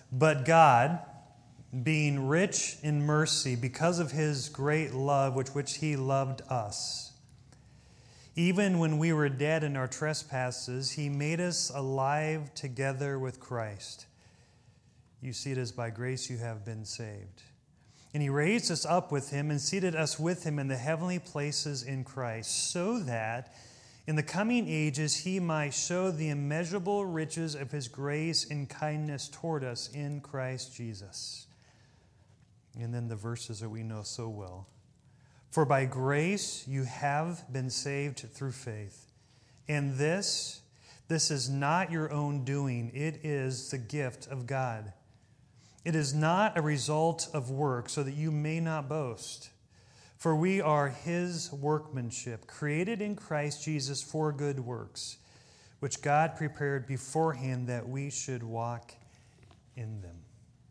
But God, being rich in mercy because of his great love with which he loved us, even when we were dead in our trespasses, he made us alive together with Christ. You see it as by grace you have been saved. And he raised us up with him and seated us with him in the heavenly places in Christ, so that in the coming ages he might show the immeasurable riches of his grace and kindness toward us in Christ Jesus. And then the verses that we know so well. For by grace you have been saved through faith. And this is not your own doing. It is the gift of God. It is not a result of work, so that you may not boast. For we are his workmanship, created in Christ Jesus for good works, which God prepared beforehand that we should walk in them.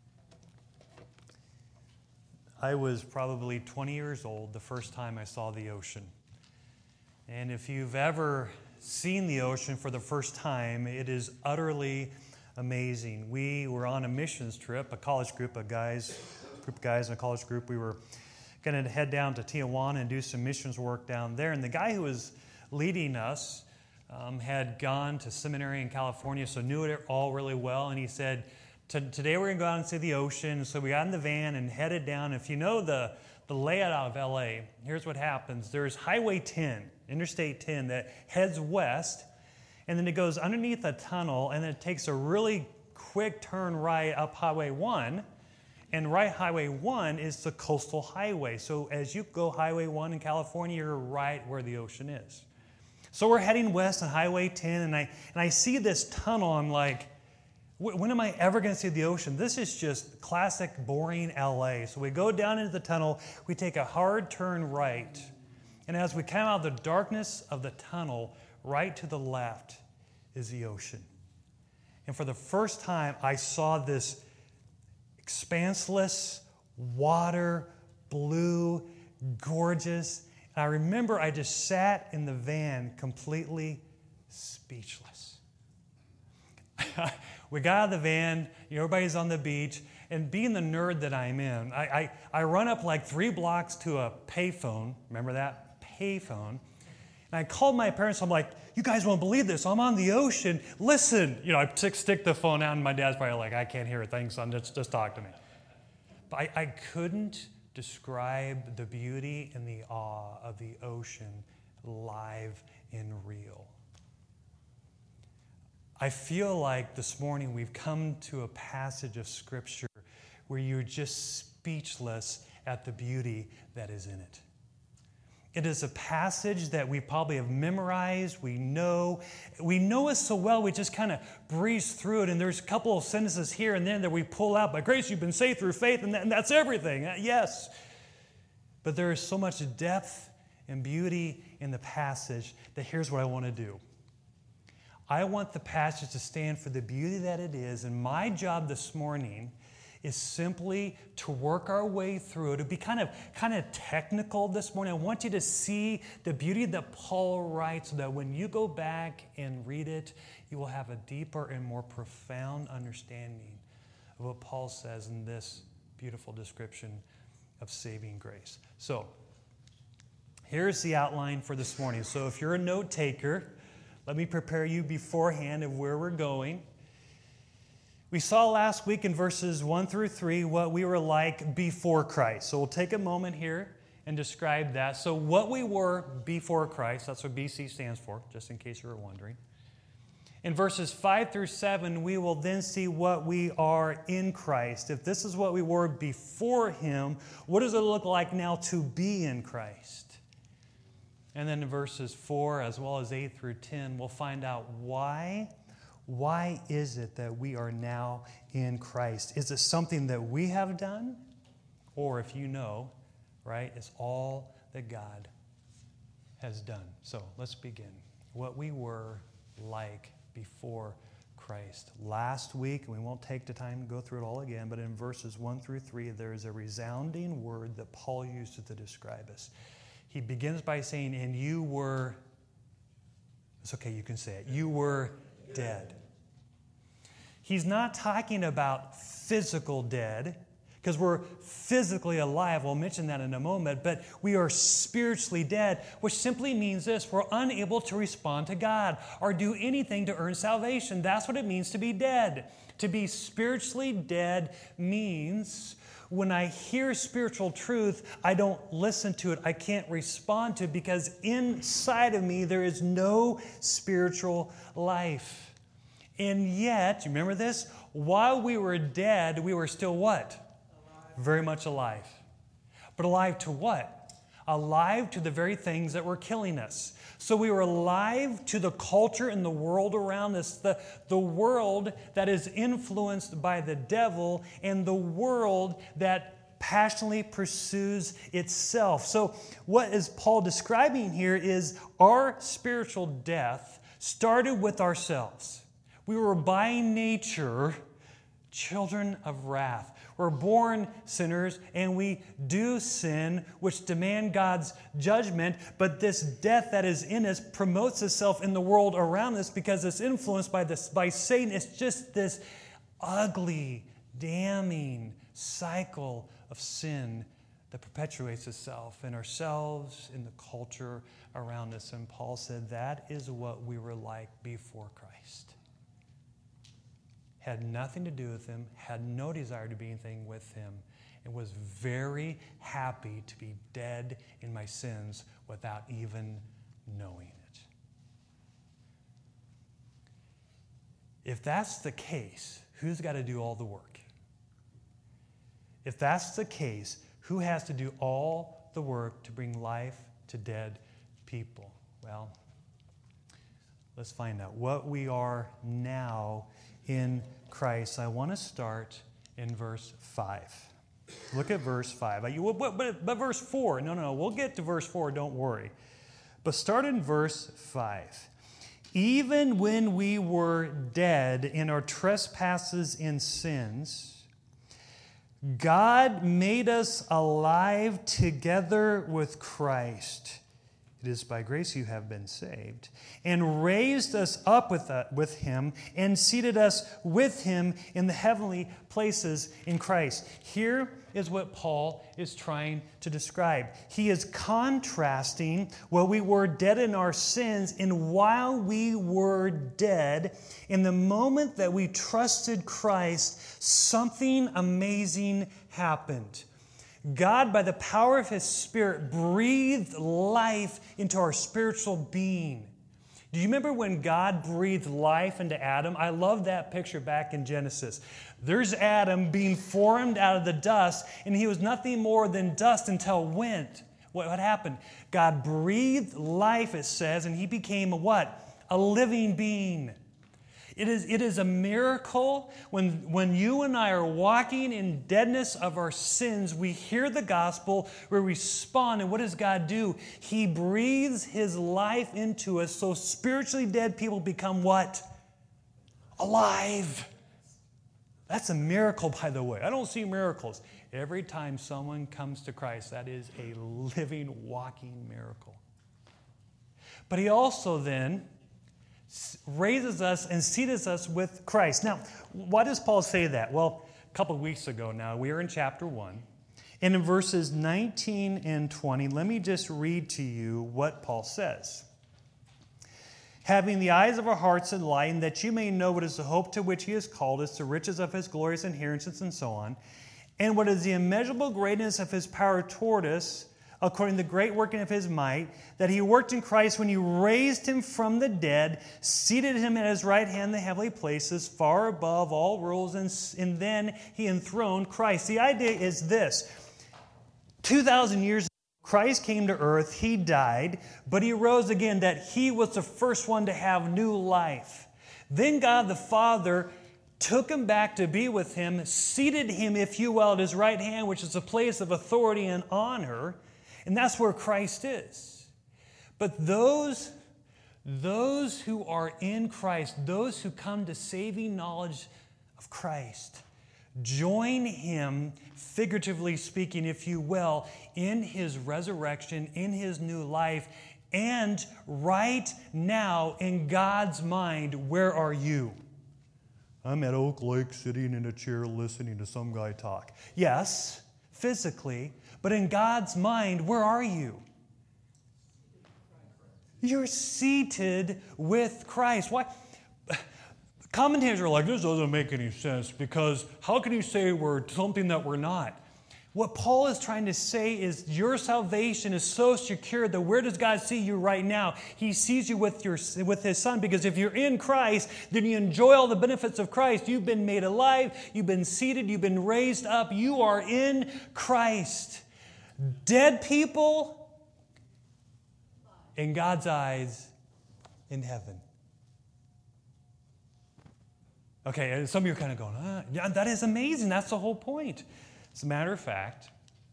I was probably 20 years old the first time I saw the ocean. And if you've ever seen the ocean for the first time, it is utterly amazing. We were on a missions trip, a college group of guys in a college group. We were going to head down to Tijuana and do some missions work down there. And the guy who was leading us had gone to seminary in California, so knew it all really well. And he said, today we're going to go out and see the ocean. So we got in the van and headed down. If you know the layout of L.A., here's what happens. There's Highway 10, Interstate 10, that heads west, and then it goes underneath a tunnel, and then it takes a really quick turn right up Highway 1, and right Highway 1 is the coastal highway. So as you go Highway 1 in California, you're right where the ocean is. So we're heading west on Highway 10, and I see this tunnel. I'm like, when am I ever going to see the ocean? This is just classic, boring LA. So we go down into the tunnel. We take a hard turn right. And as we come out of the darkness of the tunnel, right to the left is the ocean. And for the first time, I saw this expanseless water, blue, gorgeous. And I remember I just sat in the van completely speechless. We got out of the van, everybody's on the beach, and being the nerd that I'm in, I run up like 3 blocks to a payphone. Remember that? Payphone. And I called my parents. I'm like, you guys won't believe this. I'm on the ocean. Listen. I stick the phone out, and my dad's probably like, I can't hear a thing, son. Just talk to me. But I couldn't describe the beauty and the awe of the ocean live and real. I feel like this morning we've come to a passage of Scripture where you're just speechless at the beauty that is in it. It is a passage that we probably have memorized. We know it so well, we just kind of breeze through it. And there's a couple of sentences here and there that we pull out. By grace you've been saved through faith, and that's everything. Yes. But there is so much depth and beauty in the passage that here's what I want to do. I want the passage to stand for the beauty that it is, and my job this morning is simply to work our way through it. To be kind of technical this morning. I want you to see the beauty that Paul writes so that when you go back and read it, you will have a deeper and more profound understanding of what Paul says in this beautiful description of saving grace. So, here's the outline for this morning. So if you're a note taker, let me prepare you beforehand of where we're going. We saw last week in verses 1 through 3 what we were like before Christ. So we'll take a moment here and describe that. So what we were before Christ, that's what BC stands for, just in case you were wondering. In verses 5 through 7, we will then see what we are in Christ. If this is what we were before Him, what does it look like now to be in Christ? And then in verses 4 as well as 8 through 10, we'll find out why. Why is it that we are now in Christ? Is it something that we have done? Or if you know, right, it's all that God has done. So let's begin. What we were like before Christ. Last week, and we won't take the time to go through it all again, but in verses 1 through 3, there is a resounding word that Paul uses to describe us. He begins by saying, and you were, it's okay, you can say it, you were dead. He's not talking about physical dead, because we're physically alive. We'll mention that in a moment. But we are spiritually dead, which simply means this: we're unable to respond to God or do anything to earn salvation. That's what it means to be dead. To be spiritually dead means when I hear spiritual truth, I don't listen to it. I can't respond to it because inside of me there is no spiritual life. And yet, you remember this? While we were dead, we were still what? Alive. Very much alive. But alive to what? Alive to the very things that were killing us. So we were alive to the culture and the world around us, the world that is influenced by the devil and the world that passionately pursues itself. So what is Paul describing here is our spiritual death started with ourselves. We were by nature children of wrath. We're born sinners, and we do sin, which demand God's judgment. But this death that is in us promotes itself in the world around us because it's influenced by Satan. It's just this ugly, damning cycle of sin that perpetuates itself in ourselves, in the culture around us. And Paul said that is what we were like before Christ. Had nothing to do with him, had no desire to be anything with him, and was very happy to be dead in my sins without even knowing it. If that's the case, who's got to do all the work? If that's the case, who has to do all the work to bring life to dead people? Well, let's find out what we are now in Christ. I want to start in verse 5. Look at verse 5. But verse 4, no, we'll get to verse 4, don't worry. But start in verse 5. Even when we were dead in our trespasses and sins, God made us alive together with Christ. It is by grace you have been saved, and raised us up with him, and seated us with him in the heavenly places in Christ. Here is what Paul is trying to describe. He is contrasting what we were dead in our sins, and while we were dead, in the moment that we trusted Christ, something amazing happened. God, by the power of His Spirit, breathed life into our spiritual being. Do you remember when God breathed life into Adam? I love that picture back in Genesis. There's Adam being formed out of the dust, and he was nothing more than dust until when? What happened? God breathed life, it says, and he became a what? A living being. It is a miracle when you and I are walking in deadness of our sins, we hear the gospel, we respond, and what does God do? He breathes His life into us, so spiritually dead people become what? Alive. That's a miracle, by the way. I don't see miracles. Every time someone comes to Christ, that is a living, walking miracle. But He also then raises us and seats us with Christ. Now, why does Paul say that? Well, a couple of weeks ago now, we are in chapter 1. And in verses 19 and 20, let me just read to you what Paul says. Having the eyes of our hearts enlightened, that you may know what is the hope to which He has called us, the riches of His glorious inheritance, and so on, and what is the immeasurable greatness of His power toward us, according to the great working of His might, that He worked in Christ when He raised Him from the dead, seated Him at His right hand in the heavenly places, far above all rules, and then He enthroned Christ. The idea is this. 2,000 years ago, Christ came to earth, He died, but He rose again, that He was the first one to have new life. Then God the Father took Him back to be with Him, seated Him, if you will, at His right hand, which is a place of authority and honor. And that's where Christ is. But those who are in Christ, those who come to saving knowledge of Christ, join Him, figuratively speaking, if you will, in His resurrection, in His new life, and right now, in God's mind, where are you? I'm at Oak Lake sitting in a chair listening to some guy talk. Yes, physically, but in God's mind, where are you? You're seated with Christ. Why? Commentators are like, this doesn't make any sense because how can you say we're something that we're not? What Paul is trying to say is your salvation is so secure that where does God see you right now? He sees you with His Son, because if you're in Christ, then you enjoy all the benefits of Christ. You've been made alive, you've been seated, you've been raised up, you are in Christ. Dead people, in God's eyes, in heaven. Okay, some of you are kind of going, yeah, that is amazing. That's the whole point. As a matter of fact,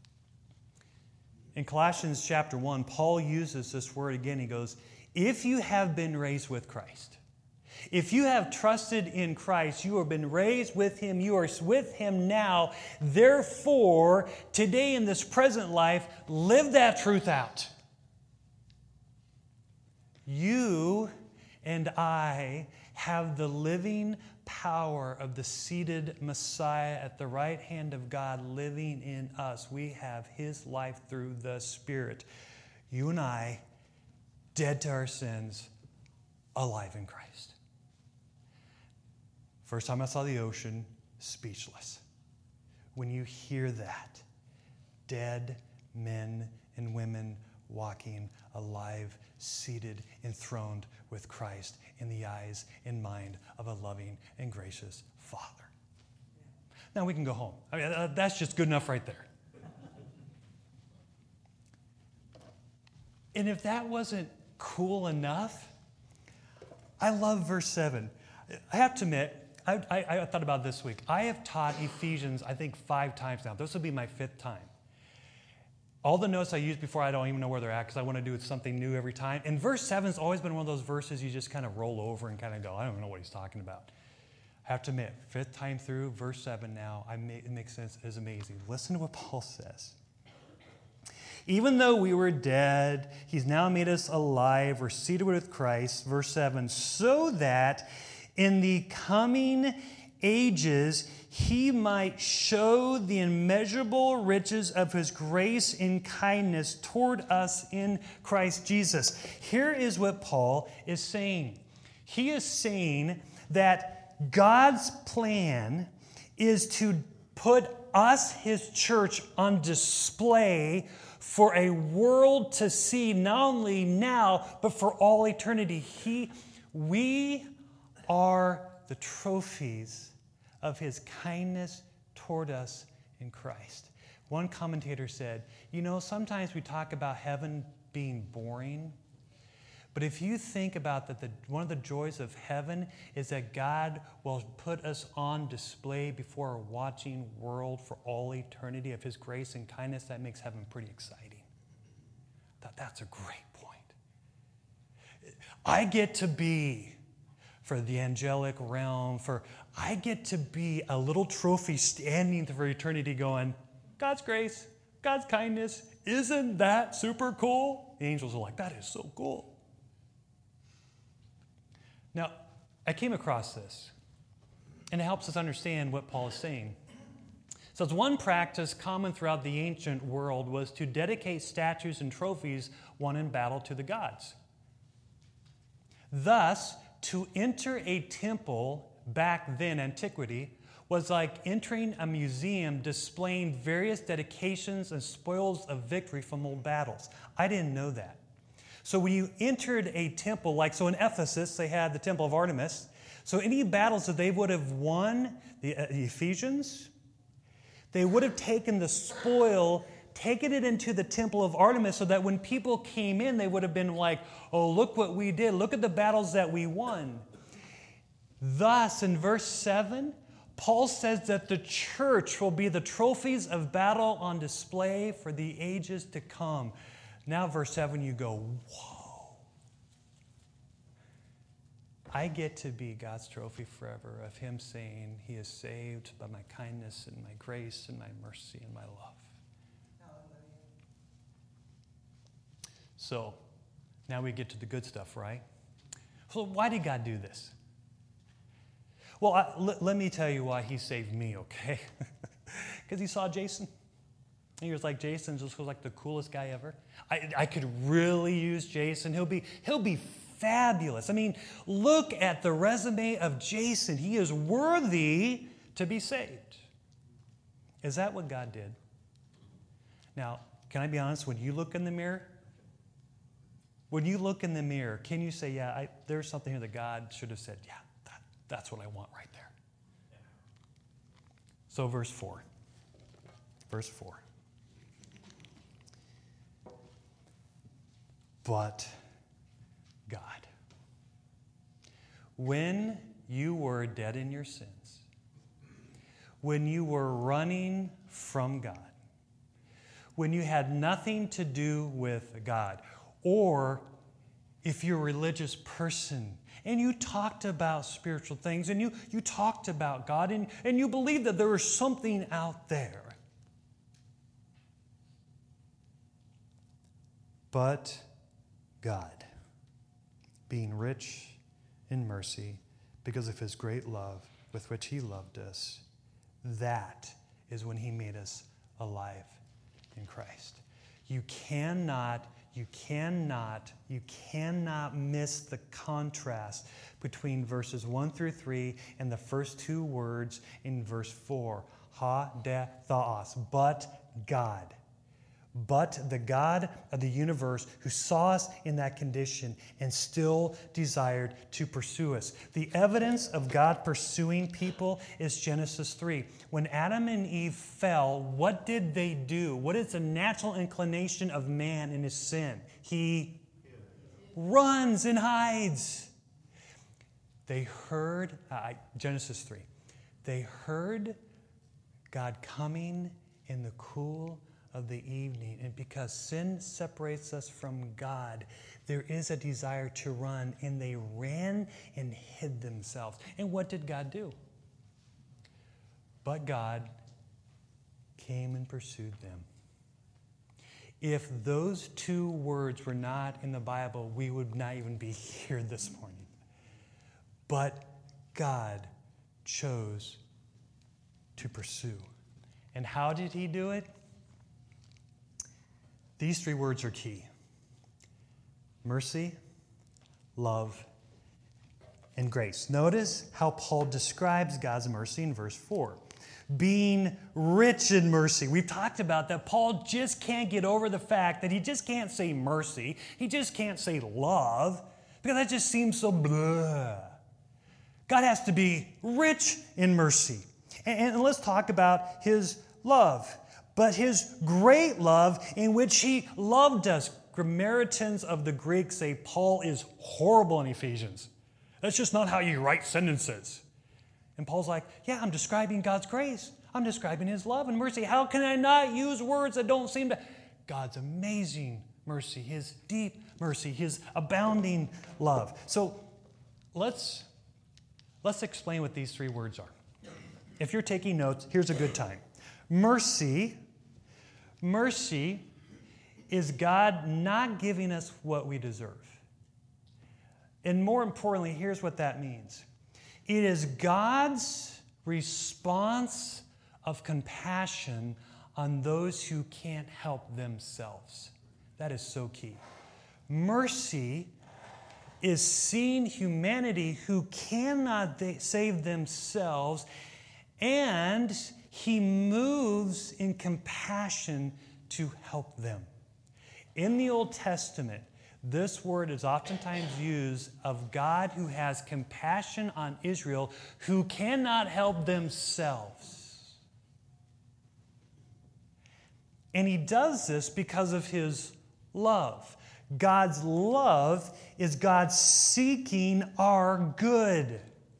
in Colossians chapter 1, Paul uses this word again. He goes, if you have been raised with Christ, if you have trusted in Christ, you have been raised with Him, you are with Him now. Therefore, today in this present life, live that truth out. You and I have the living power of the seated Messiah at the right hand of God living in us. We have His life through the Spirit. You and I, dead to our sins, alive in Christ. First time I saw the ocean, speechless. When you hear that, dead men and women walking alive, seated, enthroned with Christ in the eyes and mind of a loving and gracious Father. Now we can go home. I mean, that's just good enough right there. And if that wasn't cool enough, I love verse 7. I have to admit, I thought about this week. I have taught Ephesians, I think, 5 times now. This will be my 5th time. All the notes I used before, I don't even know where they're at because I want to do something new every time. And verse 7 has always been one of those verses you just kind of roll over and kind of go, I don't know what he's talking about. I have to admit, 5th time through, verse 7 now, it makes sense. It's amazing. Listen to what Paul says. Even though we were dead, He's now made us alive. We're seated with Christ. Verse 7, so that in the coming ages He might show the immeasurable riches of His grace and kindness toward us in Christ Jesus. Here is what Paul is saying. He is saying that God's plan is to put us, His church, on display for a world to see, not only now, but for all eternity. We are the trophies of His kindness toward us in Christ. One commentator said, sometimes we talk about heaven being boring, but if you think about that, one of the joys of heaven is that God will put us on display before a watching world for all eternity of His grace and kindness. That makes heaven pretty exciting. That's a great point. I get to be, for the angelic realm, I get to be a little trophy standing for eternity going, God's grace, God's kindness, isn't that super cool? The angels are like, that is so cool. Now, I came across this, and it helps us understand what Paul is saying. So it's one practice common throughout the ancient world was to dedicate statues and trophies won in battle to the gods. Thus, to enter a temple back then, antiquity, was like entering a museum displaying various dedications and spoils of victory from old battles. I didn't know that. So when you entered a temple, so in Ephesus, they had the temple of Artemis. So any battles that they would have won, the Ephesians, they would have taken the spoil, taken it into the temple of Artemis so that when people came in, they would have been like, oh, look what we did. Look at the battles that we won. Thus, in verse 7, Paul says that the church will be the trophies of battle on display for the ages to come. Now, verse 7, you go, whoa. I get to be God's trophy forever of Him saying He is saved by my kindness and my grace and my mercy and my love. So, now we get to the good stuff, right? So why did God do this? Well, let me tell you why he saved me, okay? Because he saw Jason. He was like, Jason just was like the coolest guy ever. I could really use Jason. He'll be fabulous. I mean, look at the resume of Jason. He is worthy to be saved. Is that what God did? Now, can I be honest? When you look in the mirror, can you say, yeah, there's something here that God should have said, yeah, that's what I want right there. So verse 4. Verse 4. But God, when you were dead in your sins, when you were running from God, when you had nothing to do with God, or if you're a religious person and you talked about spiritual things and you talked about God and you believed that there was something out there. But God, being rich in mercy because of his great love with which he loved us, that is when he made us alive in Christ. You cannot miss the contrast between verses 1 through 3 and the first two words in verse 4. Ha, de, theos. But God. But the God of the universe who saw us in that condition and still desired to pursue us. The evidence of God pursuing people is Genesis 3. When Adam and Eve fell, what did they do? What is the natural inclination of man in his sin? He runs and hides. They heard, Genesis 3, they heard God coming in the cool of the evening. And because sin separates us from God, there is a desire to run, and they ran and hid themselves. And what did God do? But God came and pursued them. If those two words were not in the Bible, we would not even be here this morning. But God chose to pursue. And how did he do it? These three words are key: mercy, love, and grace. Notice how Paul describes God's mercy in verse 4. Being rich in mercy. We've talked about that. Paul just can't get over the fact that he just can't say mercy. He just can't say love, because that just seems so blah. God has to be rich in mercy. And let's talk about his love. But his great love in which he loved us. Grammarians of the Greek say Paul is horrible in Ephesians. That's just not how you write sentences. And Paul's like, yeah, I'm describing God's grace. I'm describing his love and mercy. How can I not use words that don't seem to... God's amazing mercy, his deep mercy, his abounding love. So let's explain what these three words are. If you're taking notes, here's a good time. Mercy is God not giving us what we deserve. And more importantly, here's what that means. It is God's response of compassion on those who can't help themselves. That is so key. Mercy is seeing humanity who cannot save themselves, and he moves in compassion to help them. In the Old Testament, this word is oftentimes used of God who has compassion on Israel who cannot help themselves. And he does this because of his love. God's love is God seeking our good.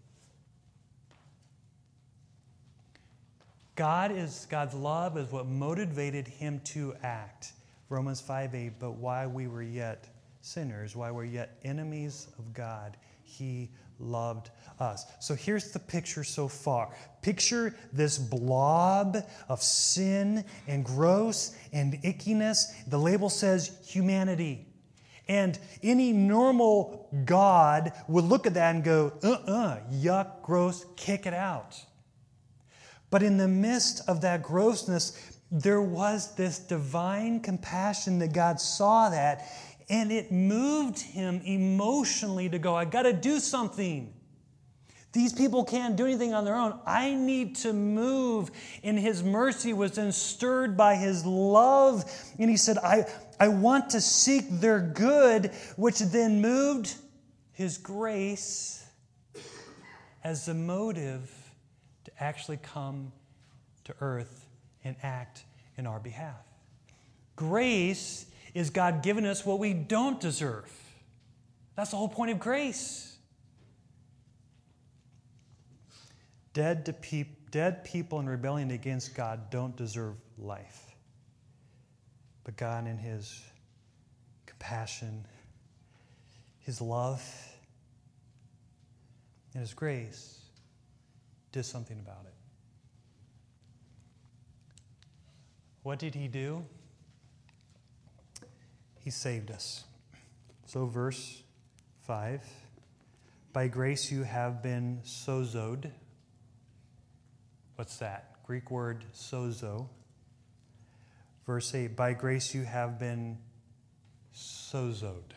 God's love is what motivated him to act. Romans 5:8, but while we were yet sinners, while we're yet enemies of God, he loved us. So here's the picture so far. Picture this blob of sin and gross and ickiness. The label says humanity. And any normal God would look at that and go, yuck, gross, kick it out. But in the midst of that grossness, there was this divine compassion that God saw that, and it moved him emotionally to go, I got to do something. These people can't do anything on their own. I need to move. And his mercy was then stirred by his love. And he said, I want to seek their good, which then moved his grace as the motive to actually come to earth and act in our behalf. Grace is God giving us what we don't deserve. That's the whole point of grace. Dead people in rebellion against God don't deserve life. But God, in His compassion, His love, and His grace, did something about it. What did He do? He saved us. So verse 5, by grace you have been sozoed. What's that? Greek word sozo. Verse 8, by grace you have been sozoed.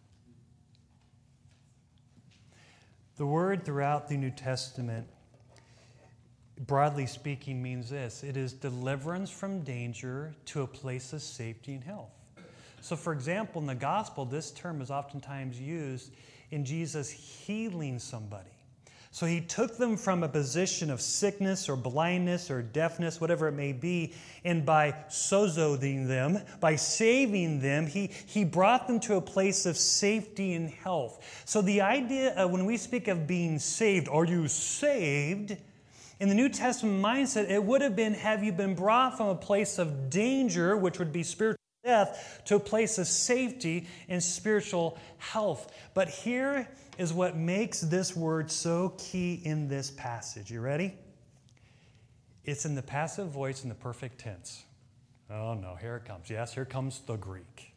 The word throughout the New Testament, broadly speaking, means this. It is deliverance from danger to a place of safety and health. So, for example, in the gospel, this term is oftentimes used in Jesus healing somebody. So he took them from a position of sickness or blindness or deafness, whatever it may be, and by sozoing them, by saving them, he brought them to a place of safety and health. So the idea of when we speak of being saved, are you saved? In the New Testament mindset, it would have been, have you been brought from a place of danger, which would be spiritual death, to a place of safety and spiritual health. But here is what makes this word so key in this passage. You ready? It's in the passive voice in the perfect tense. Oh no, here it comes. Yes, here comes the Greek.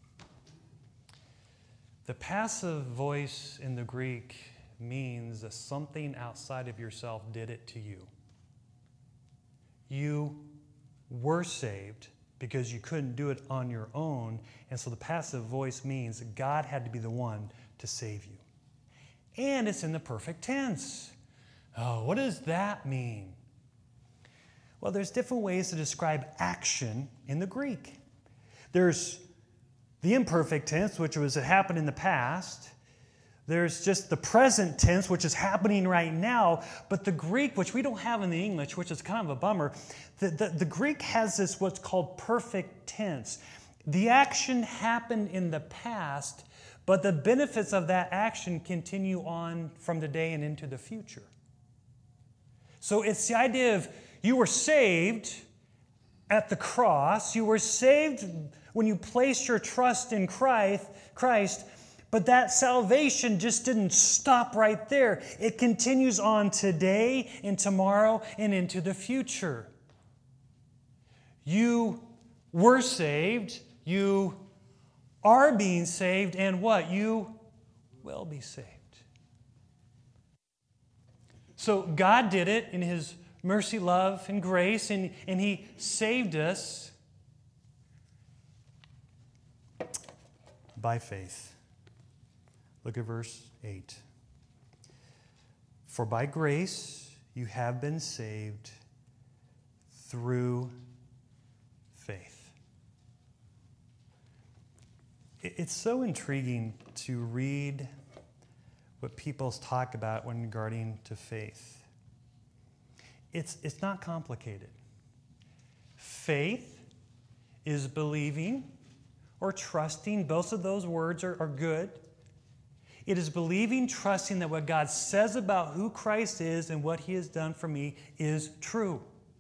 The passive voice in the Greek means that something outside of yourself did it to you. You were saved because you couldn't do it on your own, and so the passive voice means that God had to be the one to save you. And it's in the perfect tense. Oh, what does that mean? Well, there's different ways to describe action in the Greek. There's the imperfect tense, which was it happened in the past. There's just the present tense, which is happening right now. But the Greek, which we don't have in the English, which is kind of a bummer, the Greek has this what's called perfect tense. The action happened in the past, but the benefits of that action continue on from today and into the future. So it's the idea of you were saved at the cross. You were saved when you placed your trust in Christ, but that salvation just didn't stop right there. It continues on today and tomorrow and into the future. You were saved. You are being saved, and what? You will be saved. So God did it in His mercy, love, and grace, and He saved us by faith. Look at verse 8. For by grace you have been saved through faith. It's so intriguing to read what people talk about when regarding to faith. It's not complicated. Faith is believing or trusting. Both of those words are good. It is believing, trusting that what God says about who Christ is and what He has done for me is true.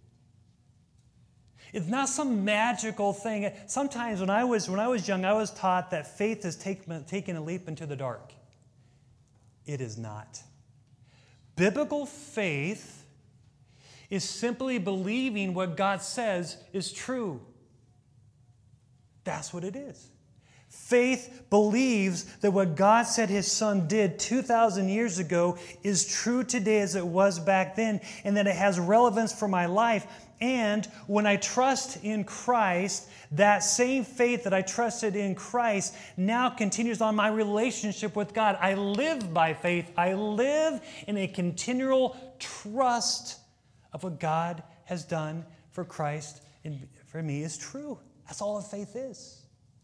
It's not some magical thing. Sometimes when I was young, I was taught that faith is taking a leap into the dark. It is not. Biblical faith is simply believing what God says is true. That's what it is. Faith believes that what God said His Son did 2,000 years ago is true today as it was back then, and that it has relevance for my life. And when I trust in Christ, that same faith that I trusted in Christ now continues on my relationship with God. I live by faith. I live in a continual trust of what God has done for Christ and for me is true. That's all that faith is.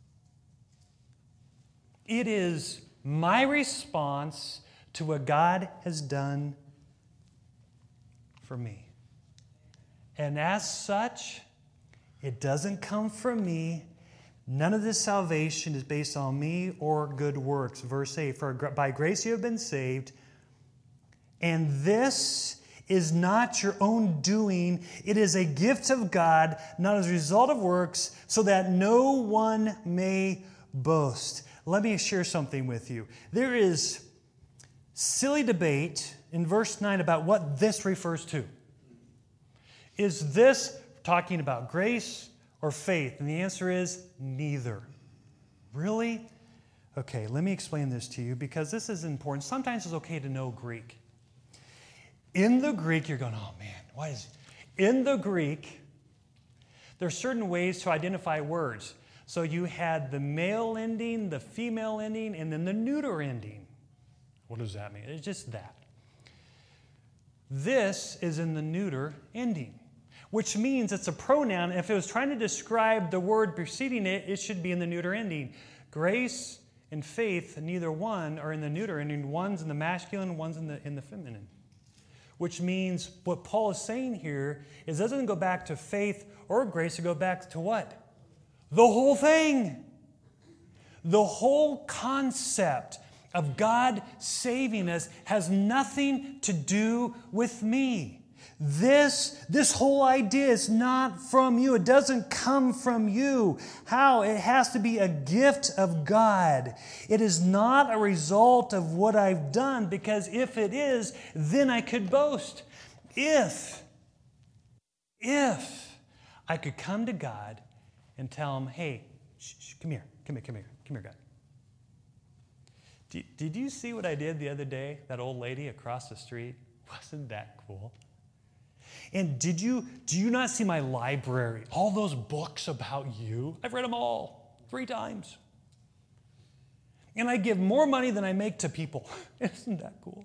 It is my response to what God has done for me. And as such, it doesn't come from me. None of this salvation is based on me or good works. Verse 8, for by grace you have been saved, and this is not your own doing. It is a gift of God, not as a result of works, so that no one may boast. Let me share something with you. There is silly debate in verse 9 about what this refers to. Is this talking about grace or faith? And the answer is neither. Really? Okay, let me explain this to you because this is important. Sometimes it's okay to know Greek. In the Greek, you're going, oh man, why is it? In the Greek, there are certain ways to identify words. So you had the male ending, the female ending, and then the neuter ending. What does that mean? It's just that. This is in the neuter ending, which means it's a pronoun. If it was trying to describe the word preceding it, it should be in the neuter ending. Grace and faith, neither one are in the neuter ending. One's in the masculine, one's in the feminine. Which means what Paul is saying here is it doesn't go back to faith or grace, it goes back to what? The whole thing. The whole concept of God saving us has nothing to do with me. This whole idea is not from you. It doesn't come from you. How? It has to be a gift of God. It is not a result of what I've done, because if it is, then I could boast. If I could come to God and tell Him, hey, come here, God. Did you see what I did the other day? That old lady across the street? Wasn't that cool? And do you not see my library? All those books about you? I've read them all 3 times. And I give more money than I make to people. Isn't that cool?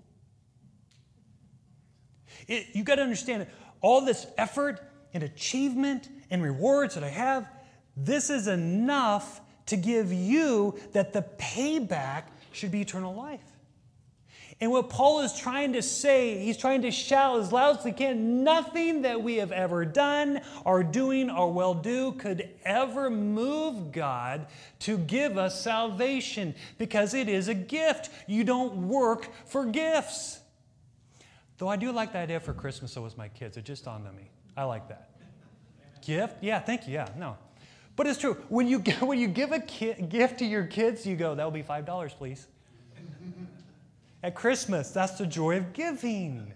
You got to understand it. All this effort and achievement and rewards that I have, this is enough to give you that the payback should be eternal life. And what Paul is trying to say, he's trying to shout as loud as he can, nothing that we have ever done or doing or will do could ever move God to give us salvation, because it is a gift. You don't work for gifts. Though I do like the idea for Christmas, so was my kids. It just dawned on me. I like that. Gift? Yeah, thank you. Yeah, no. But it's true. When you give a gift to your kids, you go, that will be $5, please. At Christmas, that's the joy of giving.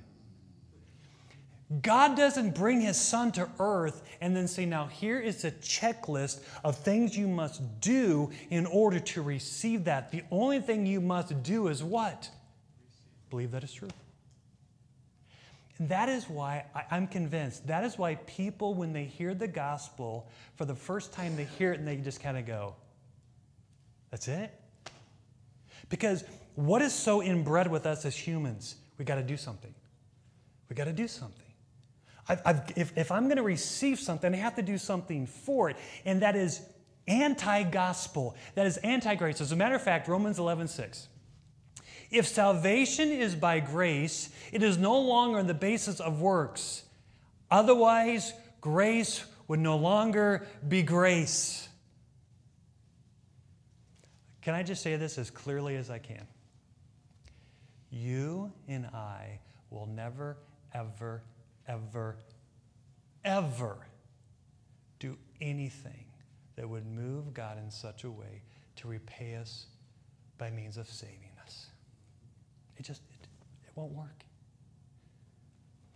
God doesn't bring His Son to earth and then say, now here is a checklist of things you must do in order to receive that. The only thing you must do is what? Believe that it's true. And that is why I'm convinced, that is why people, when they hear the gospel, for the first time they hear it and they just kind of go, that's it? Because what is so inbred with us as humans? We got to do something. We got to do something. If I'm going to receive something, I have to do something for it. And that is anti-gospel. That is anti-grace. As a matter of fact, Romans 11:6. If salvation is by grace, it is no longer on the basis of works. Otherwise, grace would no longer be grace. Can I just say this as clearly as I can? You and I will never, ever, ever, ever do anything that would move God in such a way to repay us by means of saving us. It won't work.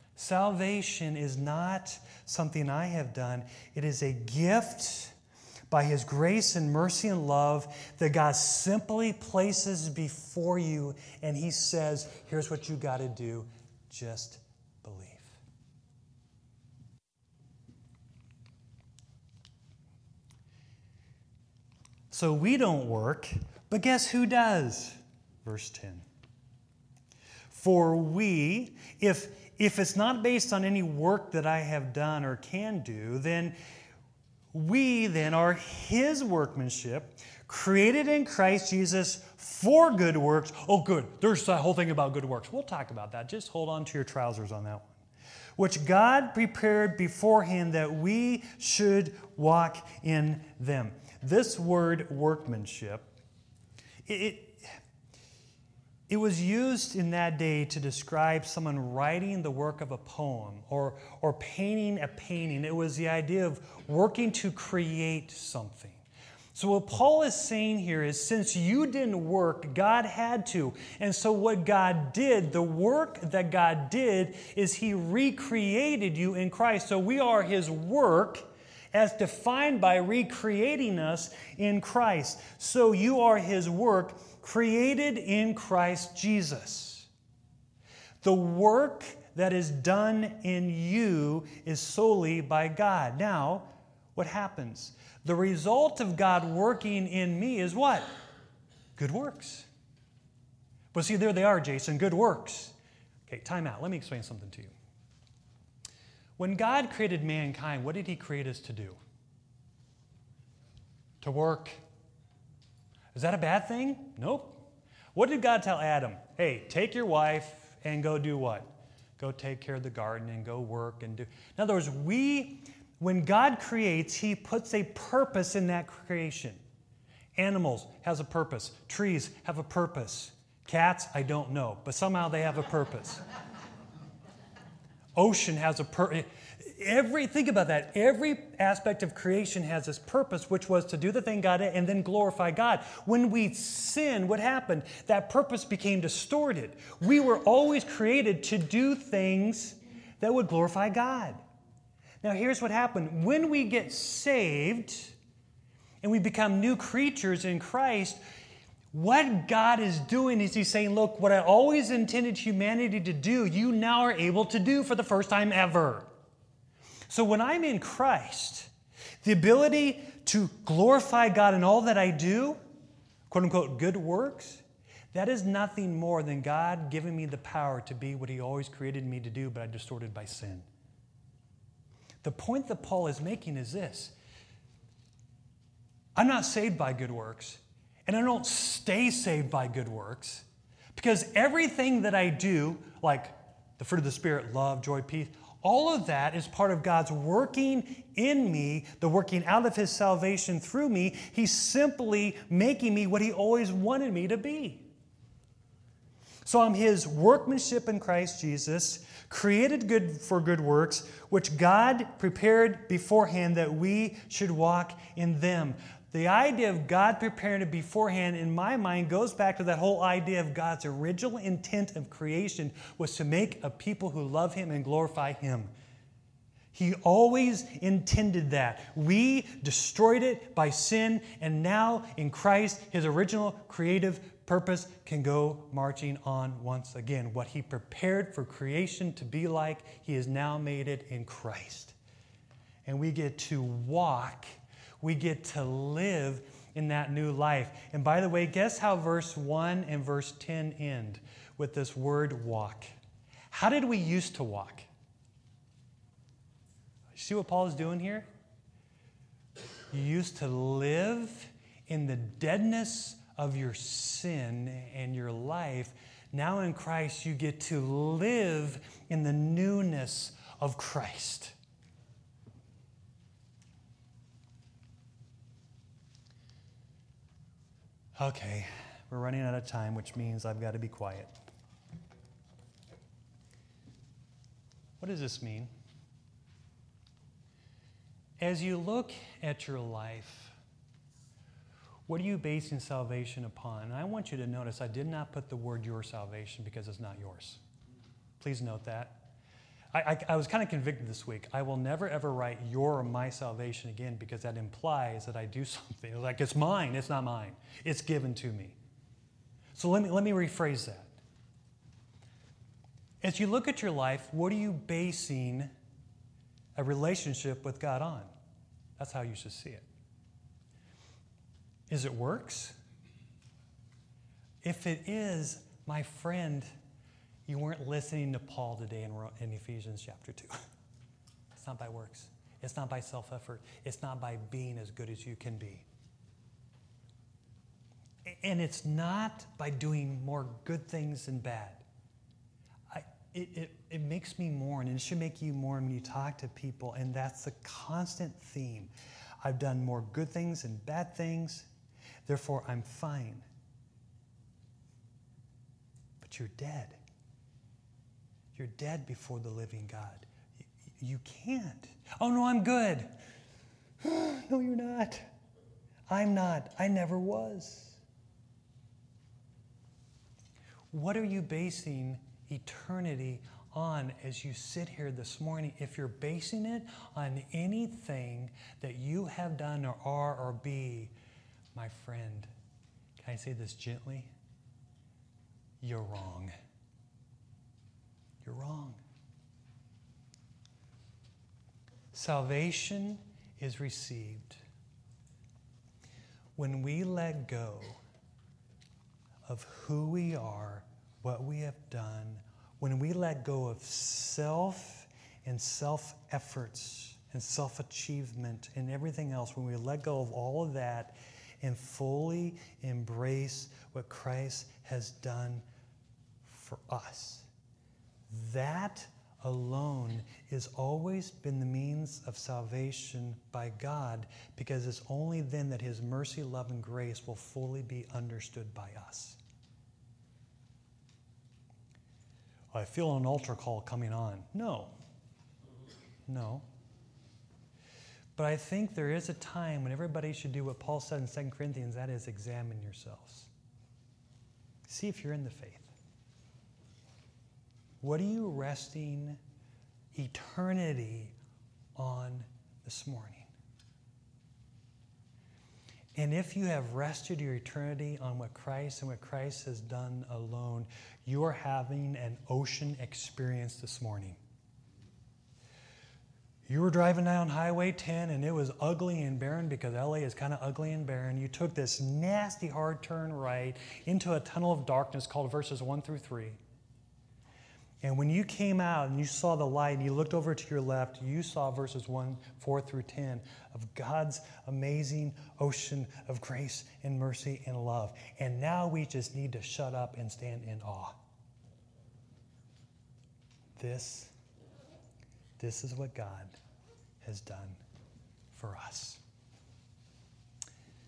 Salvation is not something I have done. It is a gift by His grace and mercy and love that God simply places before you, and He says, here's what you got to do. Just believe. So we don't work, but guess who does? Verse 10. For we, if it's not based on any work that I have done or can do, then we then are His workmanship, created in Christ Jesus for good works. Oh, good. There's that whole thing about good works. We'll talk about that. Just hold on to your trousers on that one. Which God prepared beforehand that we should walk in them. This word workmanship, it was used in that day to describe someone writing the work of a poem or painting a painting. It was the idea of working to create something. So what Paul is saying here is, since you didn't work, God had to. And so what God did, the work that God did, is He recreated you in Christ. So we are His work as defined by recreating us in Christ. So you are His work created in Christ Jesus. The work that is done in you is solely by God. Now, what happens? The result of God working in me is what? Good works. Well, see, there they are, Jason, good works. Okay, time out. Let me explain something to you. When God created mankind, what did He create us to do? To work. Is that a bad thing? Nope. What did God tell Adam? Hey, take your wife and go do what? Go take care of the garden and go work and do. In other words, when God creates, He puts a purpose in that creation. Animals has a purpose. Trees have a purpose. Cats, I don't know, but somehow they have a purpose. Ocean has a purpose. Think about that. Every aspect of creation has this purpose, which was to do the thing God did and then glorify God. When we sinned, what happened? That purpose became distorted. We were always created to do things that would glorify God. Now, here's what happened. When we get saved and we become new creatures in Christ, what God is doing is He's saying, look, what I always intended humanity to do, you now are able to do for the first time ever. So when I'm in Christ, the ability to glorify God in all that I do, quote unquote, good works, that is nothing more than God giving me the power to be what He always created me to do, but I distorted by sin. The point that Paul is making is this. I'm not saved by good works, and I don't stay saved by good works, because everything that I do, like the fruit of the Spirit, love, joy, peace, all of that is part of God's working in me, the working out of His salvation through me. He's simply making me what He always wanted me to be. So I'm His workmanship in Christ Jesus, created good for good works, which God prepared beforehand that we should walk in them. The idea of God preparing it beforehand, in my mind, goes back to that whole idea of God's original intent of creation was to make a people who love Him and glorify Him. He always intended that. We destroyed it by sin, and now in Christ, His original creative purpose can go marching on once again. What He prepared for creation to be like, He has now made it in Christ. And we get to walk, we get to live in that new life. And by the way, guess how verse 1 and verse 10 end? With this word walk. How did we used to walk? You see what Paul is doing here? You used to live in the deadness of your sin and your life. Now in Christ, you get to live in the newness of Christ. Okay, we're running out of time, which means I've got to be quiet. What does this mean? As you look at your life, what are you basing salvation upon? And I want you to notice I did not put the word your salvation because it's not yours. Please note that. I was kind of convicted this week. I will never, ever write your or my salvation again because that implies that I do something. Like it's mine. It's not mine. It's given to me. So let me rephrase that. As you look at your life, what are you basing a relationship with God on? That's how you should see it. Is it works? If it is, my friend, you weren't listening to Paul today in Ephesians chapter 2. It's not by works. It's not by self-effort. It's not by being as good as you can be. And it's not by doing more good things than bad. It makes me mourn, and it should make you mourn when you talk to people, and that's the constant theme. I've done more good things than bad things, therefore I'm fine. But you're dead. You're dead before the living God. You can't. Oh, no, I'm good. No, you're not. I'm not. I never was. What are you basing eternity on as you sit here this morning? If you're basing it on anything that you have done or are or be, my friend, can I say this gently? You're wrong. You're wrong. Salvation is received when we let go of who we are, what we have done, when we let go of self and self-efforts and self-achievement and everything else, when we let go of all of that and fully embrace what Christ has done for us. That alone has always been the means of salvation by God, because it's only then that His mercy, love, and grace will fully be understood by us. I feel an altar call coming on. No. But I think there is a time when everybody should do what Paul said in 2 Corinthians, that is, examine yourselves. See if you're in the faith. What are you resting eternity on this morning? And if you have rested your eternity on what Christ and what Christ has done alone, you are having an ocean experience this morning. You were driving down Highway 10 and it was ugly and barren because LA is kind of ugly and barren. You took this nasty hard turn right into a tunnel of darkness called verses 1 through 3. And when you came out and you saw the light and you looked over to your left, you saw verses 4 through 10 of God's amazing ocean of grace and mercy and love. And now we just need to shut up and stand in awe. This is what God has done for us.